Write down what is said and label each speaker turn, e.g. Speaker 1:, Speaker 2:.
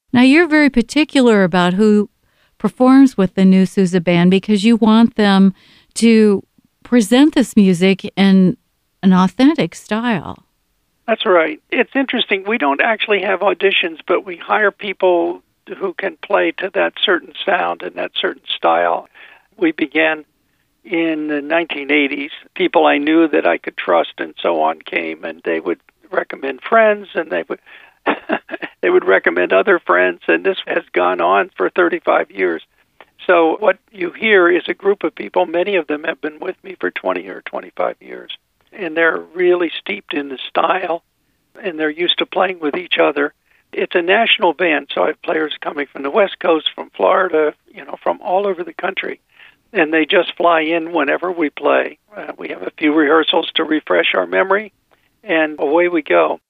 Speaker 1: Now, you're very particular about who performs with the New Sousa Band because you want them to present this music in an authentic style.
Speaker 2: That's right. It's interesting. We don't actually have auditions, but we hire people who can play to that certain sound and that certain style. We began in the 1980s. People I knew that I could trust and so on came, and they would recommend friends, and they would they would recommend other friends, and this has gone on for 35 years. So what you hear is a group of people. Many of them have been with me for 20 or 25 years, and they're really steeped in the style, and they're used to playing with each other. It's a national band, so I have players coming from the West Coast, from Florida, from all over the country, and they just fly in whenever we play. We have a few rehearsals to refresh our memory, and away we go.